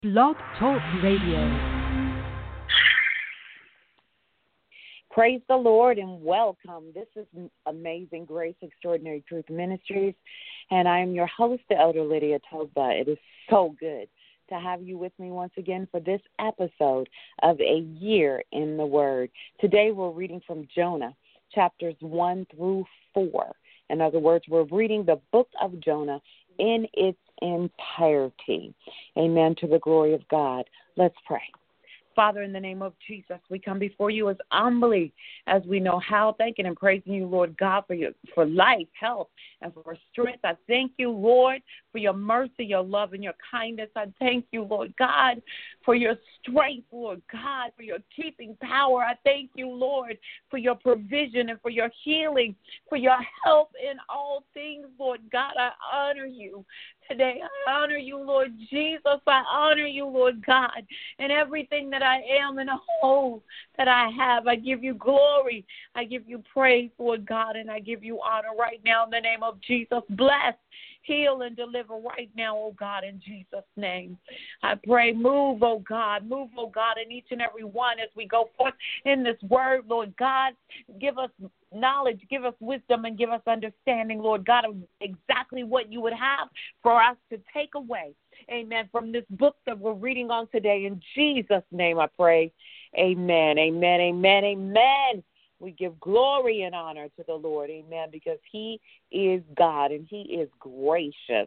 Blog Talk Radio. Praise the Lord and welcome. This is Amazing Grace Extraordinary Truth Ministries, and I am your host, the Elder Lydia Toba. It is so good to have you with me once again for this episode of A Year in the Word. Today we're reading from Jonah, chapters 1 through 4. In other words, we're reading the book of Jonah in its entirety. Amen, to the glory of God. Let's pray. Father, in the name of Jesus, we come before you as humbly as we know how, thanking and praising you, Lord God, for life, health, and for strength. I thank you, Lord, for your mercy, your love, and your kindness. I thank you, Lord God, for your strength, Lord God, for your keeping power. I thank you, Lord, for your provision and for your healing, for your help in all things, Lord God. I honor you today. I honor you, Lord Jesus. I honor you, Lord God, in everything that I am and all that I have. I give you glory. I give you praise, Lord God, and I give you honor right now in the name of Jesus. Bless, heal, and deliver right now, oh God, in Jesus' name. I pray, move, oh God, in each and every one as we go forth in this word, Lord God. Give us knowledge, give us wisdom, and give us understanding, Lord God, of exactly what you would have for us to take away, amen, from this book that we're reading on today. In Jesus' name I pray, amen, amen, amen, amen. We give glory and honor to the Lord, amen, because he is God and he is gracious,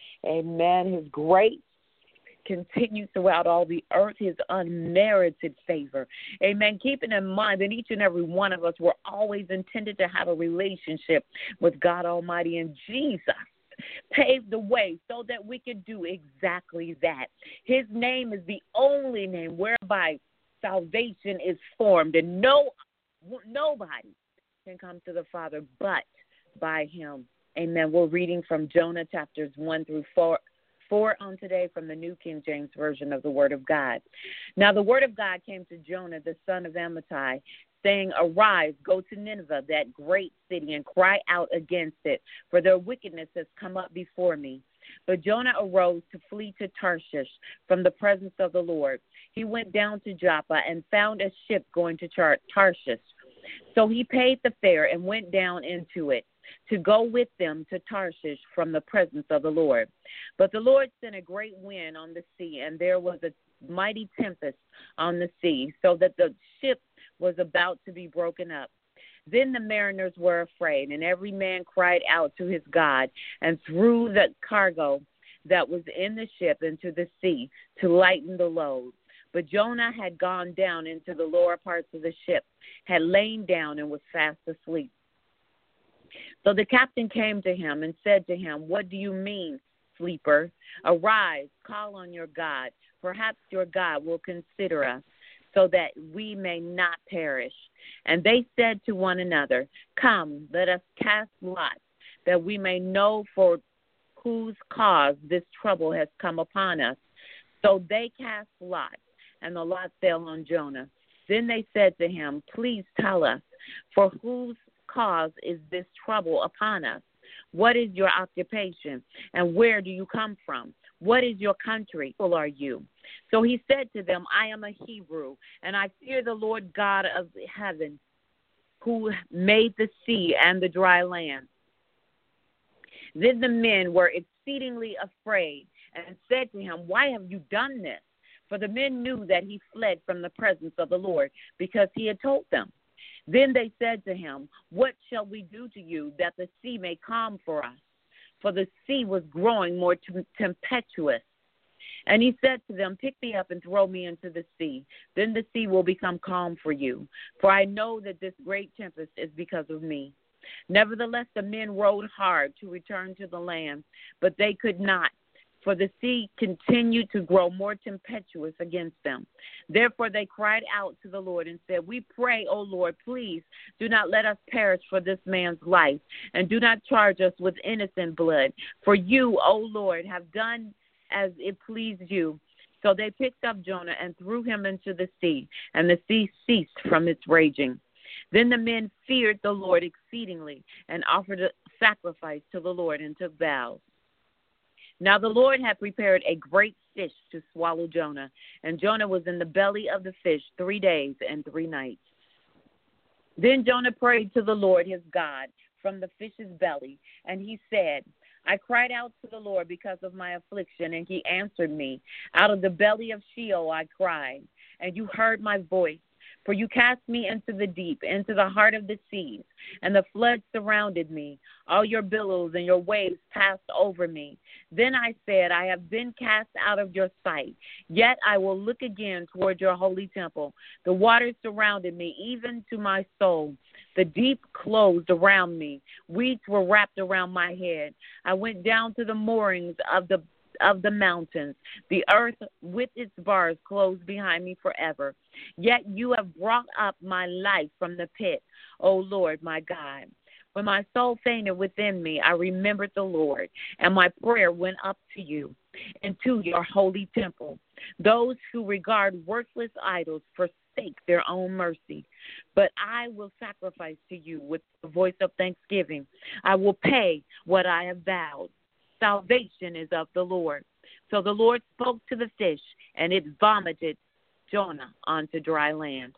amen. His grace continues throughout all the earth, his unmerited favor. Amen. Keeping in mind that each and every one of us were always intended to have a relationship with God Almighty, and Jesus paved the way so that we could do exactly that. His name is the only name whereby salvation is formed, and nobody can come to the Father but by him. Amen. We're reading from Jonah chapters 1 through 4 on today from the New King James Version of the Word of God. Now the Word of God came to Jonah, the son of Amittai, saying, "Arise, go to Nineveh, that great city, and cry out against it, for their wickedness has come up before me." But Jonah arose to flee to Tarshish from the presence of the Lord. He went down to Joppa and found a ship going to Tarshish. So he paid the fare and went down into it to go with them to Tarshish from the presence of the Lord. But the Lord sent a great wind on the sea, and there was a mighty tempest on the sea, so that the ship was about to be broken up. Then the mariners were afraid, and every man cried out to his God, and threw the cargo that was in the ship into the sea to lighten the load. But Jonah had gone down into the lower parts of the ship, had lain down, and was fast asleep. So the captain came to him and said to him, "What do you mean, sleeper? Arise, call on your God. Perhaps your God will consider us, so that we may not perish." And they said to one another, "Come, let us cast lots, that we may know for whose cause this trouble has come upon us." So they cast lots, and the lot fell on Jonah. Then they said to him, "Please tell us, for whose cause is this trouble upon us? What is your occupation, and where do you come from? What is your country? Who are you?" So he said to them, "I am a Hebrew, and I fear the Lord God of heaven, who made the sea and the dry land." Then the men were exceedingly afraid and said to him, "Why have you done this?" For the men knew that he fled from the presence of the Lord, because he had told them. Then they said to him, "What shall we do to you, that the sea may calm for us?" For the sea was growing more tempestuous. And he said to them, "Pick me up and throw me into the sea. Then the sea will become calm for you. For I know that this great tempest is because of me." Nevertheless, the men rowed hard to return to the land, but they could not, for the sea continued to grow more tempestuous against them. Therefore they cried out to the Lord and said, "We pray, O Lord, please do not let us perish for this man's life, and do not charge us with innocent blood. For you, O Lord, have done as it pleased you." So they picked up Jonah and threw him into the sea, and the sea ceased from its raging. Then the men feared the Lord exceedingly and offered a sacrifice to the Lord and took vows. Now the Lord had prepared a great fish to swallow Jonah, and Jonah was in the belly of the fish 3 days and 3 nights. Then Jonah prayed to the Lord his God from the fish's belly, and he said, I cried out to the Lord because of my affliction, and he answered me. Out of the belly of Sheol I cried, and you heard my voice. For you cast me into the deep, into the heart of the seas, and the floods surrounded me. All your billows and your waves passed over me. Then I said, I have been cast out of your sight. Yet I will look again toward your holy temple. The waters surrounded me, even to my soul. The deep closed around me. Weeds were wrapped around my head. I went down to the moorings of the mountains. The earth with its bars closed behind me forever. Yet you have brought up my life from the pit, O Lord, my God. When my soul fainted within me, I remembered the Lord, and my prayer went up to you and to your holy temple. Those who regard worthless idols forsake their own mercy. But I will sacrifice to you with the voice of thanksgiving. I will pay what I have vowed. Salvation is of the Lord. So the Lord spoke to the fish, and it vomited Jonah onto dry land.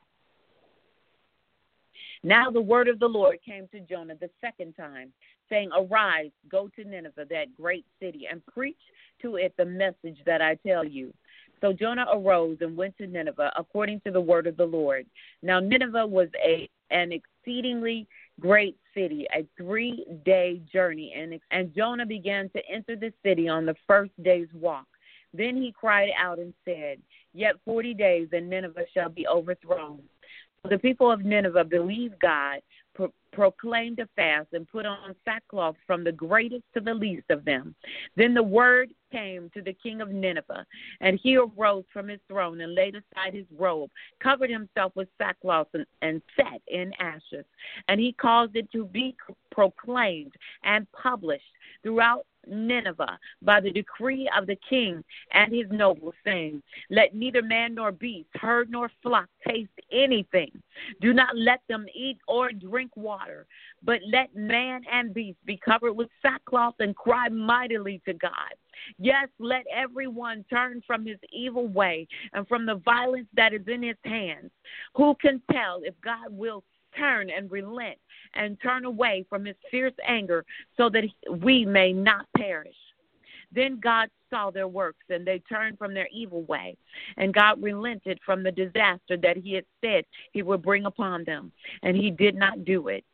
Now the word of the Lord came to Jonah the second time, saying, Arise, go to Nineveh, that great city, and preach to it the message that I tell you. So Jonah arose and went to Nineveh according to the word of the Lord. Now Nineveh was an exceedingly great city, a 3-day journey, and Jonah began to enter the city on the first day's walk. Then he cried out and said, Yet 40 days, and Nineveh shall be overthrown. So the people of Nineveh believed God, proclaimed a fast, and put on sackcloth from the greatest to the least of them. Then the word came to the king of Nineveh, and he arose from his throne and laid aside his robe, covered himself with sackcloth, and sat in ashes. And he caused it to be proclaimed and published throughout Nineveh by the decree of the king and his nobles, saying, Let neither man nor beast, herd nor flock taste anything. Do not let them eat or drink water, but let man and beast be covered with sackcloth and cry mightily to God. Yes, let everyone turn from his evil way and from the violence that is in his hands. Who can tell if God will turn and relent and turn away from his fierce anger so that we may not perish? Then God saw their works, and they turned from their evil way. And God relented from the disaster that he had said he would bring upon them, and he did not do it.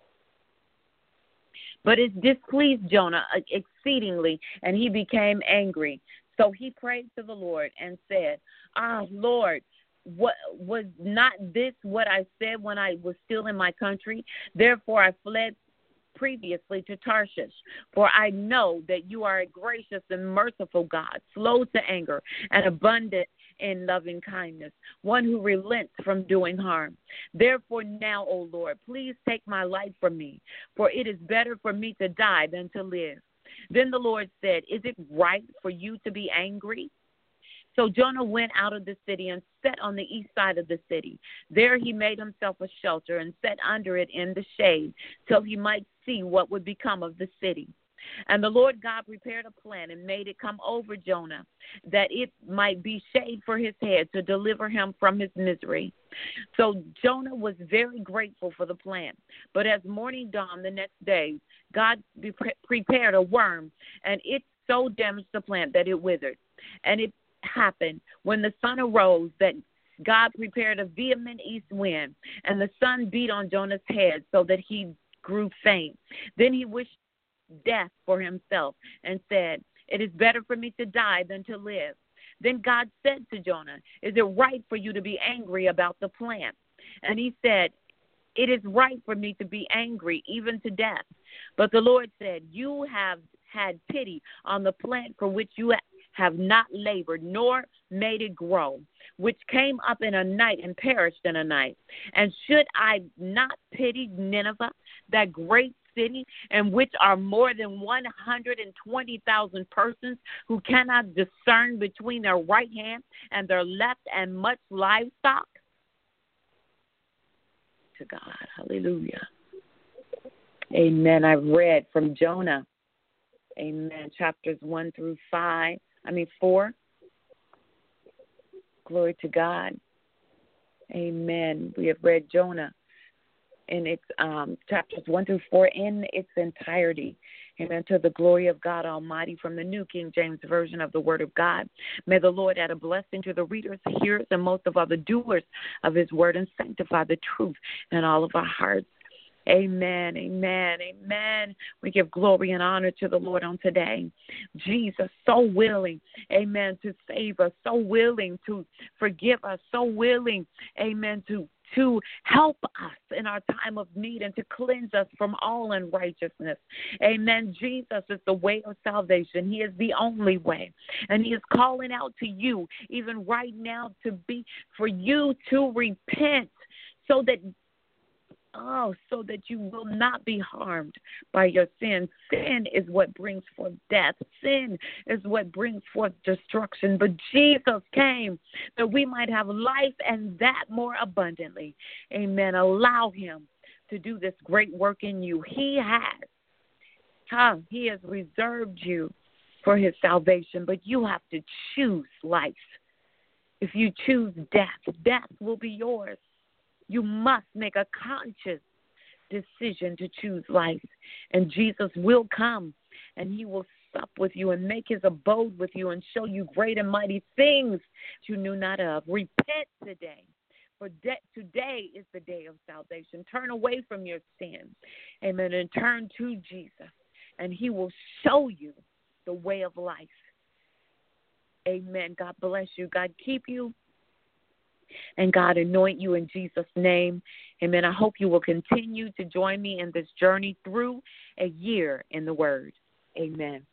But it displeased Jonah exceedingly, and he became angry. So he prayed to the Lord and said, Lord, what was not this what I said when I was still in my country? Therefore I fled previously to Tarshish, for I know that you are a gracious and merciful God, slow to anger and abundant in loving kindness, one who relents from doing harm. Therefore now, O Lord, please take my life from me, for it is better for me to die than to live. Then the Lord said, Is it right for you to be angry? So Jonah went out of the city and sat on the east side of the city. There he made himself a shelter and sat under it in the shade till he might see what would become of the city. And the Lord God prepared a plan and made it come over Jonah, that it might be shade for his head to deliver him from his misery. So Jonah was very grateful for the plan. But as morning dawned the next day, God prepared a worm, and it so damaged the plant that it withered. And it happened when the sun arose that God prepared a vehement east wind, and the sun beat on Jonah's head so that he grew faint. Then he wished death for himself and said, It is better for me to die than to live. Then God said to Jonah, Is it right for you to be angry about the plant? And he said, It is right for me to be angry, even to death. But the Lord said, You have had pity on the plant for which you have not labored, nor made it grow, which came up in a night and perished in a night. And should I not pity Nineveh, that great city, in which are more than 120,000 persons who cannot discern between their right hand and their left, and much livestock? To God, hallelujah. Amen. I've read from Jonah Amen. Chapters 4. Glory to God. Amen. We have read Jonah in its chapters 1-4 in its entirety. Amen. To the glory of God Almighty, from the New King James Version of the Word of God. May the Lord add a blessing to the readers, hearers, and most of all the doers of His Word, and sanctify the truth in all of our hearts. Amen, amen, amen. We give glory and honor to the Lord on today. Jesus, so willing, amen, to save us, so willing to forgive us, so willing, amen, to help us in our time of need and to cleanse us from all unrighteousness. Amen. Jesus is the way of salvation. He is the only way. And He is calling out to you, even right now, for you to repent so that you will not be harmed by your sin. Sin is what brings forth death. Sin is what brings forth destruction. But Jesus came that we might have life and that more abundantly. Amen. Allow Him to do this great work in you. He has reserved you for His salvation, but you have to choose life. If you choose death will be yours. You must make a conscious decision to choose life. And Jesus will come and He will sup with you and make His abode with you and show you great and mighty things you knew not of. Repent today, for today is the day of salvation. Turn away from your sin, amen, and turn to Jesus, and He will show you the way of life. Amen. God bless you. God keep you. And God anoint you in Jesus' name. Amen. I hope you will continue to join me in this journey through a year in the Word. Amen.